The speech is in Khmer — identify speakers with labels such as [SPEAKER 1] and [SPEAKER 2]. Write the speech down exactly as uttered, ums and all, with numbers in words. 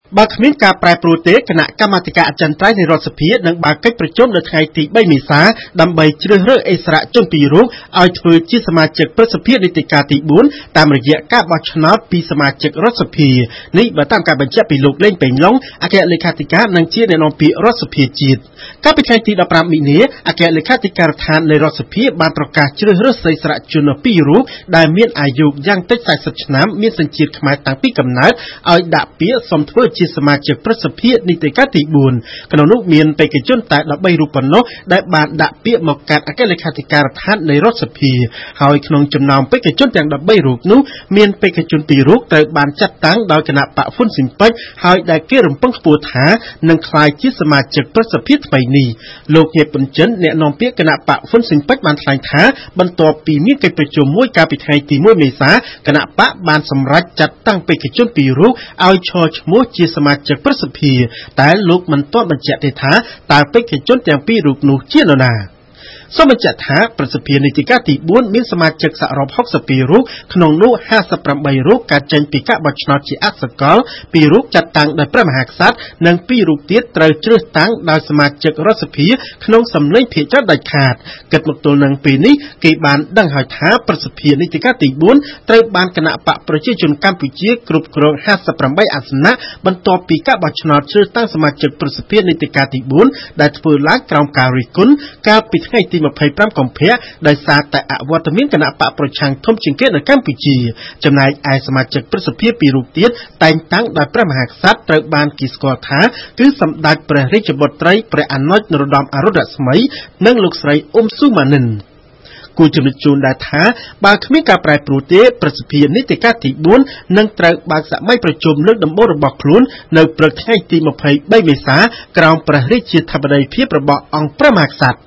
[SPEAKER 1] បើគ្មានការប្រែប្រួលទេគណៈកម្មាធិការអចិន្ត្រៃយ៍នៃរដ្ឋសភានឹងបើកកិច្ចប្រជុំនៅថ្ងៃទីបីមេសាដើម្បីជ្រើសរើសអិសរាជជនពីររូបឲ្យធ្វើជាសមាជិកព្រឹទ្ធសភានីតិកាលទីបួនតាមរយៈការបោះឆ្នោតពីសមាជិករដ្ឋសភានេះបើតាមការបញ្ជាក់ពីលោកលេងពេញឡុងអគ្គលេខាធិការនិងជាអ្នកនាំពាក្យរដ្ឋសភាជាតិកាលពីថ្ងៃទីដប់ប្រាំមីនាអគ្គលេខាធិការដ្ឋាននៃរដ្ឋសភាបានប្រកាសជ្រើសរើសអិសរាជជនពីររូបដែលមានអាយុយ៉ាងតិចสี่สิบឆ្នាំមានសញ្ជាតិខ្មែរតាំងពីកំណើតឲ្យដាក់ពាក្យសុំធ្វើជាសមាជិកព្រឹទ្ធសភានីតិកាលទីបួនក្នុងនោះមានបេក្ខជនតែ13រូបប៉ុណ្ណោះដែលបានដាក់ពាក្យមកកាត់អគ្គលេខាធិការដ្ឋាននៃរដ្ឋសភាហើយក្នុងចំណោមបេក្ខជនទាំង13រូបនោះមានបេក្ខជនពីររូបត្រូវបានចាត់តាំងដោយគណៈបកហ៊ុនស៊ិនប៉ិចហើយដែលគេរំពឹងខ្ពស់ថានឹងក្លាយជាសមាជិកព្រឹទ្ធសភាថ្មីនេះលោកញៀតពុនចិនអ្នកនាំពាក្យគណៈបកហ៊ុនស៊ិនប៉ិចបានថ្លែងថាបន្ទាប់ពីមានកិច្ចប្រជុំមួយកាលពីថ្ងៃទីមួយមេសាគណៈបកបានសម្រេចចាត់តាំងបេក្ខជនពីររូបឲ្យឈរឈ្មោះជាសមាជិកព្រឹទ្ធសភាតែលោកមិនទាន់បញ្ជាក់ទេថាតើបេក្ខជនទាំងពីររូបនោះជានរណាសូមបញ្ជាក់ថាព្រឹទ្ធសភានីតិកាលទីបួនមានសមាជិកសរុបหกสิบពីររូបក្នុងនោះห้าสิบแปดរូបកើតចេញពីការបោះឆ្នោតជាអសកលពីររូបចាត់តាំងដោយព្រះមហាក្សត្រនិងពីររូបទៀតត្រូវជ្រើសតាំងដោយសមាជិករដ្ឋសភាក្នុងសម្លេងភាគច្រើនដាច់ខាតគិតមកទល់នឹងពេលនេះគេបានដឹងហើយថាព្រឹទ្ធសភានីតិកាលទីបួនត្រូវបានគណៈបកប្រជាជនកម្ពុជាគ្រប់គ្រងห้าสิบแปดអាសនៈបន្ទាប់ពីការបោះឆ្នោតជ្រើសតាំងសមាជិកព្រឹទ្ធសភានីតិកាលទីបួនដែលធ្វើឡើងក្រោមការរិះគន់កាលពីថ្ងៃទីยี่สิบห้าកុម្ភៈដោយសារតែអវត្តមានគណៈបកប្រឆាំងធំជាងគេនៅកម្ពុជាចំណែកឯសមាជិកព្រឹទ្ធសភាពីររូបទៀតតែងតាំងដោយព្រះមហាក្សត្រត្រូវបានគេស្គាល់ថាគឺសម្ដេចព្រះរាជបុត្រីព្រះអនុជនរោត្តមអរុណរស្មីនិងលោកស្រីអ៊ុំស៊ូម៉ានិនគូជំនុំជូនដែរថាបើគ្មានការប្រែប្រួលទេព្រឹទ្ធសភានីតិកាលទីបួននឹងត្រូវបើកសម័យប្រជុំលើកដំបូងរបស់ខ្លួននៅព្រឹកថ្ងៃទីยี่สิบสามមេសាក្រោមព្រះរាជាធិបតីភាពរបស់អង្គព្រះមហាក្សត្រ